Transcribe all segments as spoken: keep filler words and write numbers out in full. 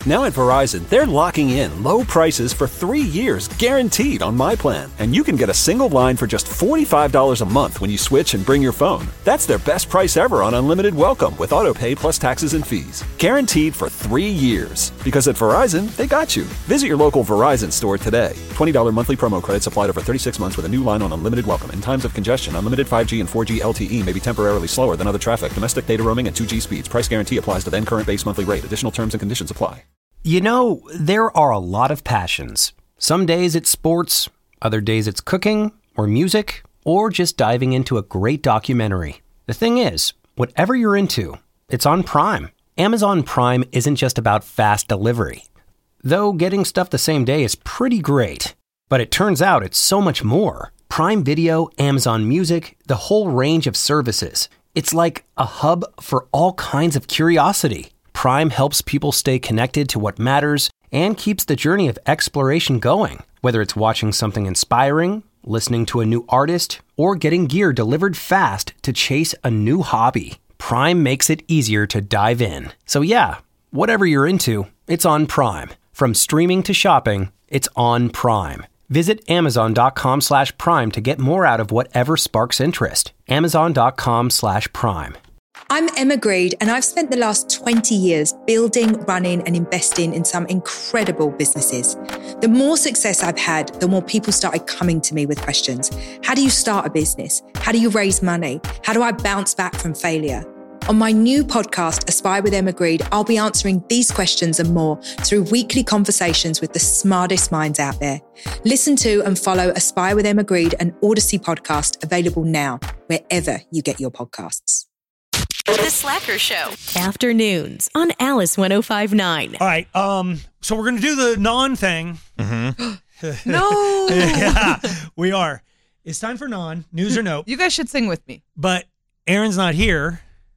Now at Verizon, they're locking in low prices for three years, guaranteed on My Plan. And you can get a single line for just forty-five dollars a month when you switch and bring your phone. That's their best price ever on unlimited welcome with auto pay plus taxes and fees. Guaranteed for three years. Because at Verizon, they got you. Visit your local Verizon store today. twenty dollars monthly promo credits applied over thirty-six months with a new line on unlimited welcome. In times of congestion, unlimited five G and four G L T E may be temporarily slower than other traffic. Domestic data roaming at two G speeds. Price guarantee applies to then current base monthly rate. Additional terms and conditions apply. You know, there are a lot of passions. Some days it's sports, other days it's cooking, or music, or just diving into a great documentary. The thing is, whatever you're into, it's on Prime. Amazon Prime isn't just about fast delivery. Though getting stuff the same day is pretty great. But it turns out it's so much more. Prime Video, Amazon Music, the whole range of services. It's like a hub for all kinds of curiosity. Prime helps people stay connected to what matters and keeps the journey of exploration going. Whether it's watching something inspiring, listening to a new artist, or getting gear delivered fast to chase a new hobby, Prime makes it easier to dive in. So yeah, whatever you're into, it's on Prime. From streaming to shopping, it's on Prime. Visit amazon.com slash prime to get more out of whatever sparks interest. Amazon.com slash prime. I'm Emma Greed, and I've spent the last twenty years building, running, and investing in some incredible businesses. The more success I've had, the more people started coming to me with questions. How do you start a business? How do you raise money? How do I bounce back from failure? On my new podcast, Aspire with Emma Greed, I'll be answering these questions and more through weekly conversations with the smartest minds out there. Listen to and follow Aspire with Emma Greed, an Odyssey podcast, available now, wherever you get your podcasts. The Slacker Show. Afternoons on Alice one oh five point nine. All right. Um. So we're going to do the non thing. Mm-hmm. No. Yeah, we are. It's time for non. News or nope. You guys should sing with me. But Aaron's not here.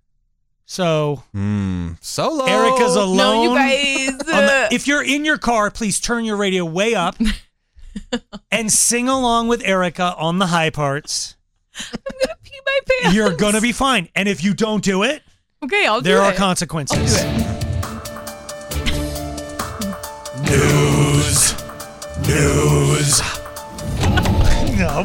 So. Mm, solo. Erica's alone. No, you guys. The, if you're in your car, please turn your radio way up and sing along with Erica on the high parts. I'm going to pee my pants. You're going to be fine. And if you don't do it, okay, I'll do there it. are consequences. I'll do it. News. News. Nope.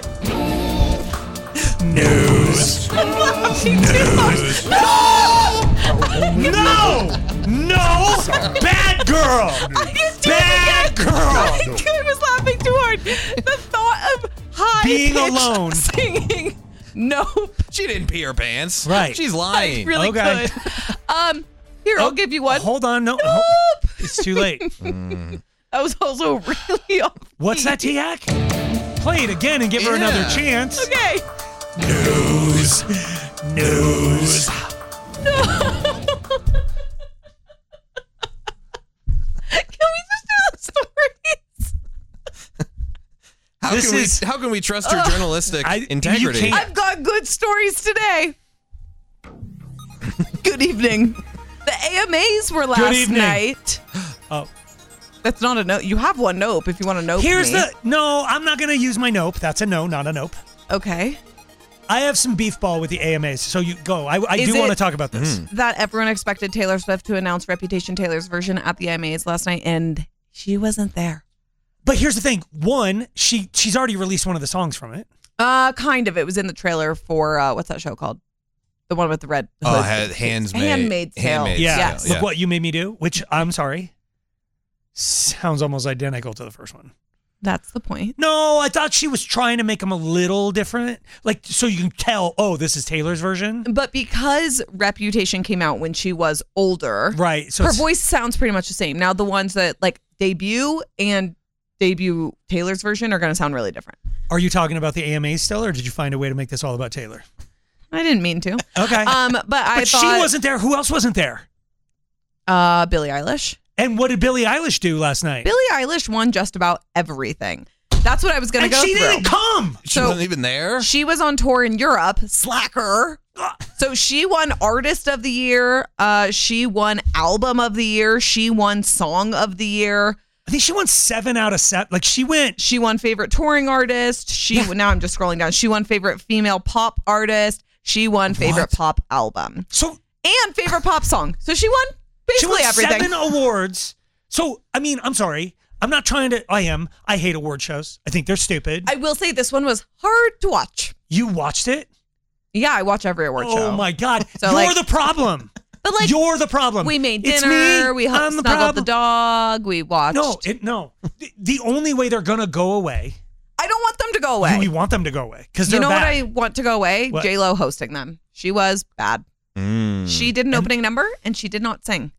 News. News. No! No! No! Bad girl! Bad girl! I was laughing too hard. The thought of high being alone, singing. Nope. She didn't pee her pants. Right. She's lying. I really Okay. could. Um, here, I'll Oh, give you one. Hold on. No. Nope. It's too late. Mm. That was also really off. What's that, T-Hack? Play it again and give her Yeah. another chance. Okay. News. News. No. Can we just do the stories? How This can we? is- How can we trust your Ugh. journalistic I- you integrity? can't- I've got good stories today. Good evening. The A M As were last evening. night. Oh. That's not a nope. You have one nope if you want to nope Here's me. the no. I'm not gonna use my nope. That's a no, not a nope. Okay. I have some beef ball with the A M As, so you go. I, I Is do want to it- talk about this. That everyone expected Taylor Swift to announce Reputation Taylor's version at the A M As last night, and she wasn't there. But here's the thing: one, she she's already released one of the songs from it. Uh, kind of. It was in the trailer for uh, what's that show called? The one with the red. Oh, hood. ha- Handmaid's Handmaid's Tale. Handmaid's Yeah. Yes. Look what you made me do. Which I'm sorry, sounds almost identical to the first one. That's the point. No, I thought she was trying to make them a little different, like so you can tell. Oh, this is Taylor's version, But because Reputation came out when she was older, right? So her it's- voice sounds pretty much the same. Now the ones that like debut and debut Taylor's version are going to sound really different. Are you talking about the A M As still, or did you find a way to make this all about Taylor? I didn't mean to. Okay. Um, but I but thought she wasn't there. Who else wasn't there? uh, Billie Eilish. And what did Billie Eilish do last night? Billie Eilish won just about everything. That's what I was going to and go she through. didn't come. She So- wasn't even there. She was on tour in Europe, slacker. So she won Artist of the Year. Uh, she won Album of the Year. She won Song of the Year. I think she won seven out of seven. Like she went. She won Favorite Touring Artist. She Yeah. now I'm just scrolling down. She won Favorite Female Pop Artist. She won Favorite What? Pop Album So and Favorite Pop Song. So she won Basically she won everything. seven awards. So, I mean, I'm sorry. I'm not trying to, I am. I hate award shows. I think they're stupid. I will say this one was hard to watch. You watched it? Yeah, I watch every award oh show. Oh my God. So, You're like, the problem. But like, You're the problem. We made It's dinner. me. We I'm the snuggled problem. the dog. We watched. No, it, no. The, the only way they're going to go away. I don't want them to go away. We want them to go away because they're You know bad. what I want to go away? What? J-Lo hosting them. She was bad. Mm. She did an And- opening number and she did not sing.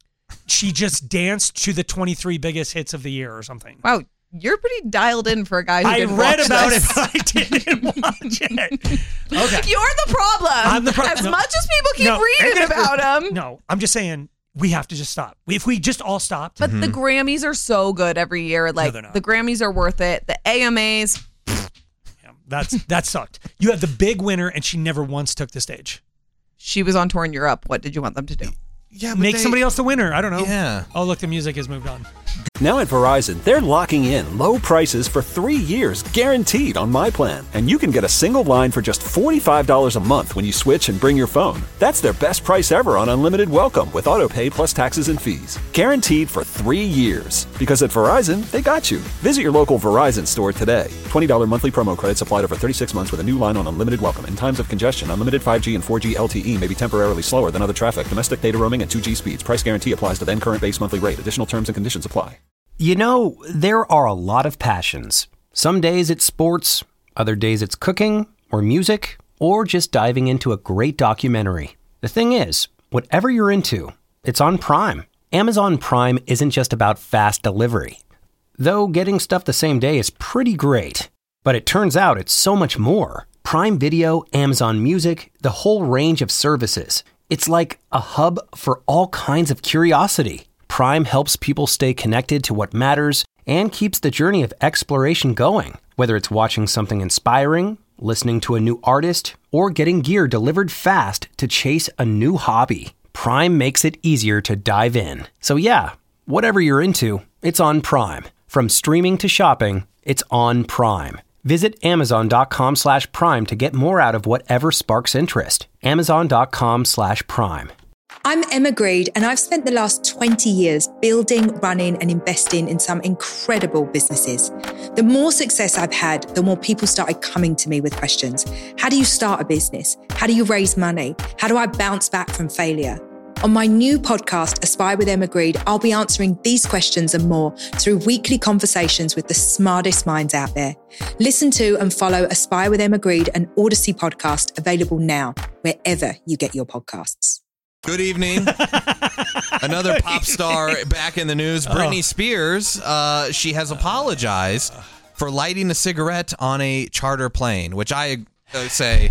She just danced to the twenty-three biggest hits of the year or something. Wow, you're pretty dialed in for a guy who I didn't read watch about this. it, but I didn't watch it. Okay. You're the problem. I'm the pro- As no. much as people keep No, reading and- about him. No, I'm just saying we have to just stop. If we just all stopped. But the Grammys are so good every year. Like, they're not. the Grammys are worth it. The A M As, Yeah, that's that sucked. You had the big winner, and she never once took the stage. she was on tour in Europe. What did you want them to do? Yeah, Make somebody else the winner. I don't know. Yeah. Oh, look, the music has moved on. Now at Verizon, they're locking in low prices for three years guaranteed on My Plan. And you can get a single line for just forty-five dollars a month when you switch and bring your phone. That's their best price ever on unlimited welcome with auto pay plus taxes and fees. Guaranteed for three years. Because at Verizon, they got you. Visit your local Verizon store today. twenty dollars monthly promo credits applied over thirty-six months with a new line on unlimited welcome. In times of congestion, unlimited five G and four G L T E may be temporarily slower than other traffic. Domestic data roaming and two G speeds. Price guarantee applies to then current base monthly rate. Additional terms and conditions apply. You know, there are a lot of passions. Some days it's sports, other days it's cooking, or music, or just diving into a great documentary. The thing is, whatever you're into, it's on Prime. Amazon Prime isn't just about fast delivery. Though getting stuff the same day is pretty great. But it turns out it's so much more. Prime Video, Amazon Music, the whole range of services. It's like a hub for all kinds of curiosity. Prime helps people stay connected to what matters and keeps the journey of exploration going. Whether it's watching something inspiring, listening to a new artist, or getting gear delivered fast to chase a new hobby, Prime makes it easier to dive in. So yeah, whatever you're into, it's on Prime. From streaming to shopping, it's on Prime. Visit amazon.com slash prime to get more out of whatever sparks interest. Amazon.com slash prime. I'm Emma Greed, and I've spent the last twenty years building, running, and investing in some incredible businesses. The more success I've had, the more people started coming to me with questions. How do you start a business? How do you raise money? How do I bounce back from failure? On my new podcast, Aspire with Emma Greed, I'll be answering these questions and more through weekly conversations with the smartest minds out there. Listen to and follow Aspire with Emma Greed, an Odyssey podcast, available now, wherever you get your podcasts. Good evening. Another pop star back in the news. Britney Spears, uh, she has apologized for lighting a cigarette on a charter plane, which I uh, say,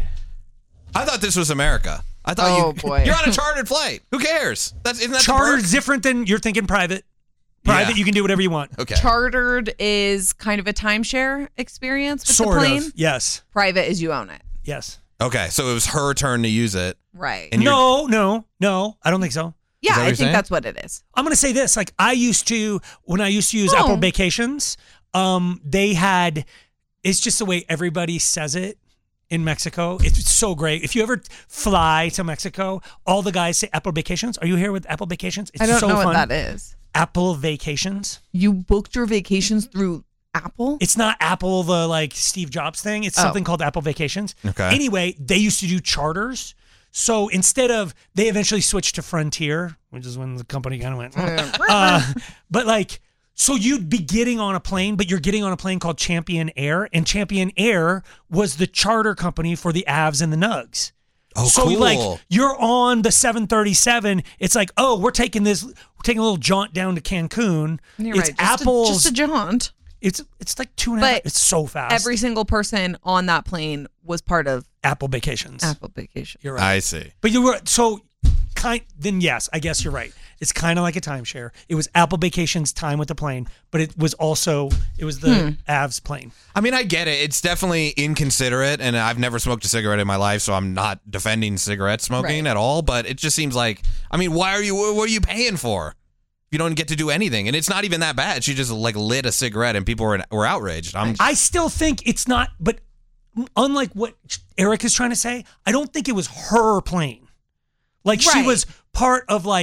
I thought this was America. I thought Oh, you, boy. you're on a chartered flight. Who cares? That's isn't that the Charter's perk? different than you're thinking private. Private, Yeah. you can do whatever you want. Okay. Chartered is kind of a timeshare experience with Sort the plane. of. Yes. Private is you own it. Yes. Okay, so it was her turn to use it. Right. And you're- No, no, no. I don't think so. yeah, that what I you're think saying? that's what it is. I'm going to say this. Like, I used to, when I used to use Oh. Apple Vacations, um, they had, it's just the way everybody says it in Mexico. It's so great. If you ever fly to Mexico, all the guys say Apple Vacations. Are you here with Apple Vacations? It's I don't so know fun. what that is. Apple Vacations. You booked your vacations through Apple? It's not Apple, the like Steve Jobs thing. It's Oh. something called Apple Vacations. Okay. Anyway, they used to do charters. So instead of, they eventually switched to Frontier, which is when the company kind of went, uh, but like, so you'd be getting on a plane, but you're getting on a plane called Champion Air, and Champion Air was the charter company for the Avs and the Nugs. Oh, so cool. like you're on the seven thirty-seven, it's like, oh, we're taking this, we're taking a little jaunt down to Cancun. You're It's right. Just a- Apple's. just a jaunt. It's it's like two and a half. But It's so fast. Every single person on that plane was part of Apple Vacations. Apple Vacation. You're right. I see. But you were so kind. Then yes, I guess you're right. It's kind of like a timeshare. It was Apple Vacations time with the plane, but it was also it was the Hmm. Avs plane. I mean, I get it. It's definitely inconsiderate, and I've never smoked a cigarette in my life, so I'm not defending cigarette smoking Right. at all. But it just seems like, I mean, why are you? What are you paying for? You don't get to do anything, and it's not even that bad. She just like lit a cigarette, and people were were outraged. I'm I still think it's not. But unlike what Eric is trying to say, I don't think it was her plane. Like she Right. was part of like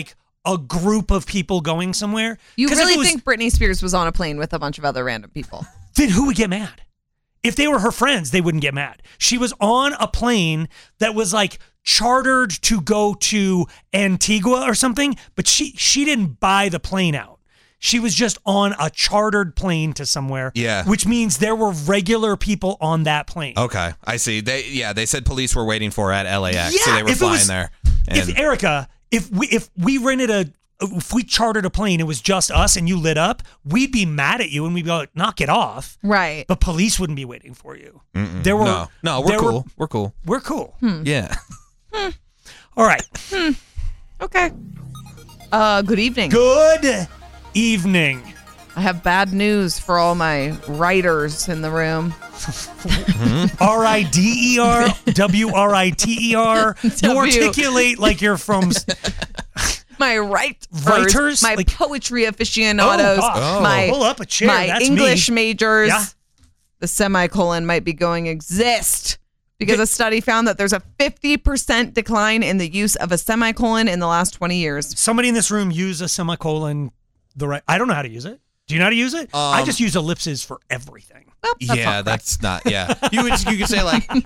a group of people going somewhere. You 'Cause if really it was- think Britney Spears was on a plane with a bunch of other random people? Then who would get mad? If they were her friends, they wouldn't get mad. She was on a plane that was like chartered to go to Antigua or something, but she she didn't buy the plane out. She was just on a chartered plane to somewhere. Yeah. Which means there were regular people on that plane. Okay, I see. They yeah, they said police were waiting for her at L A X, so Yeah, they were if it flying was- there. If And Erica, if we if we rented a if we chartered a plane, it was just us and you lit up, we'd be mad at you and we'd be like, knock it off. Right. But police wouldn't be waiting for you. Mm-mm. There were no, no, we're there were- cool. we're cool. We're cool. Yeah. All right. Okay. Uh, good evening. Good evening. I have bad news for all my writers in the room. R I D E R W R I T E R. You W. articulate like you're from. My writers, Writers? my Like- poetry aficionados, Oh, gosh. my Pull up a chair. my That's English me. majors. Yeah. The semicolon might be going exist because a study found that there's a fifty percent decline in the use of a semicolon in the last twenty years. Somebody in this room use a semicolon. The right. I don't know how to use it. Do you know how to use it? I Um, just use ellipses for everything. Well, that's yeah, not correct. that's not. Yeah, you would you could say like No,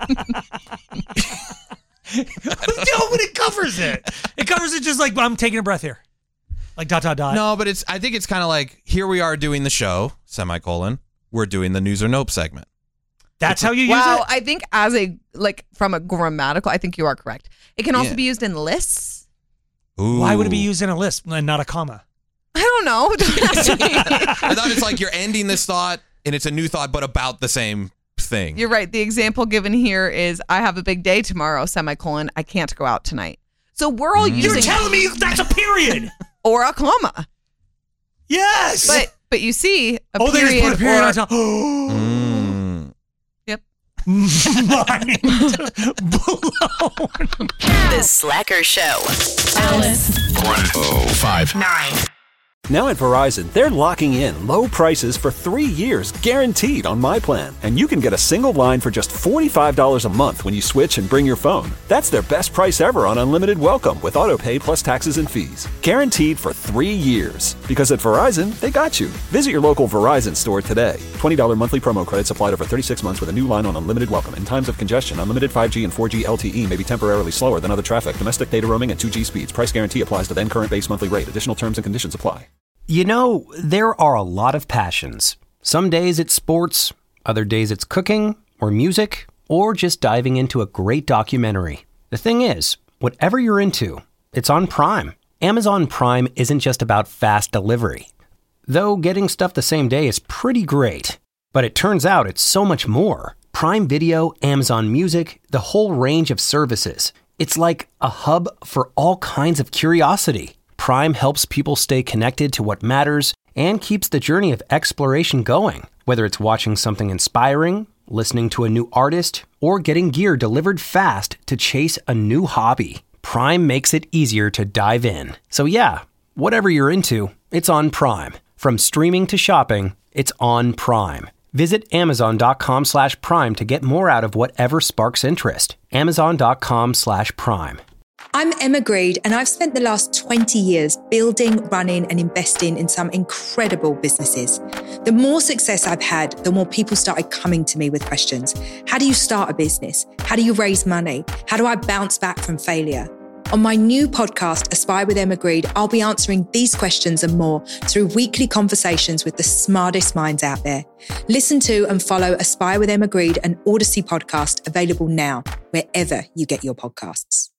but it covers it. It covers it just like I'm taking a breath here. Like dot, dot, dot. no, but it's. I think it's kind of like here we are doing the show semicolon. We're doing the news or nope segment. That's how you use Wow, it? I think as a like from a grammatical, I think you are correct. It can also Yeah. be used in lists. Ooh. Why would it be used in a list and not a comma? I don't know. I thought it's like you're ending this thought and it's a new thought, but about the same thing. You're right. The example given here is I have a big day tomorrow, semicolon. I can't go out tonight. So we're all You're using telling me that's a period. or a comma. Yes. But but you see, a oh, they period, just put a period or, on top. Mm. Yep. Mind blown. The Slacker Show. Alice. oh five. Nine. Now at Verizon, they're locking in low prices for three years guaranteed on my plan. And you can get a single line for just forty-five dollars a month when you switch and bring your phone. That's their best price ever on unlimited welcome with auto pay plus taxes and fees. Guaranteed for three years. Because at Verizon, they got you. Visit your local Verizon store today. twenty dollars monthly promo credits applied over thirty-six months with a new line on unlimited welcome. In times of congestion, unlimited five G and four G L T E may be temporarily slower than other traffic. Domestic data roaming and two G speeds. Price guarantee applies to then current base monthly rate. Additional terms and conditions apply. You know, there are a lot of passions. Some days it's sports, other days it's cooking, or music, or just diving into a great documentary. The thing is, whatever you're into, it's on Prime. Amazon Prime isn't just about fast delivery. Though getting stuff the same day is pretty great. But it turns out it's so much more. Prime Video, Amazon Music, the whole range of services. It's like a hub for all kinds of curiosity. Prime helps people stay connected to what matters and keeps the journey of exploration going. Whether it's watching something inspiring, listening to a new artist, or getting gear delivered fast to chase a new hobby, Prime makes it easier to dive in. So yeah, whatever you're into, it's on Prime. From streaming to shopping, it's on Prime. Visit amazon.com slash prime to get more out of whatever sparks interest. Amazon.com slash prime. I'm Emma Greed, and I've spent the last twenty years building, running, and investing in some incredible businesses. The more success I've had, the more people started coming to me with questions. How do you start a business? How do you raise money? How do I bounce back from failure? On my new podcast, Aspire with Emma Greed, I'll be answering these questions and more through weekly conversations with the smartest minds out there. Listen to and follow Aspire with Emma Greed, an Odyssey podcast available now, wherever you get your podcasts.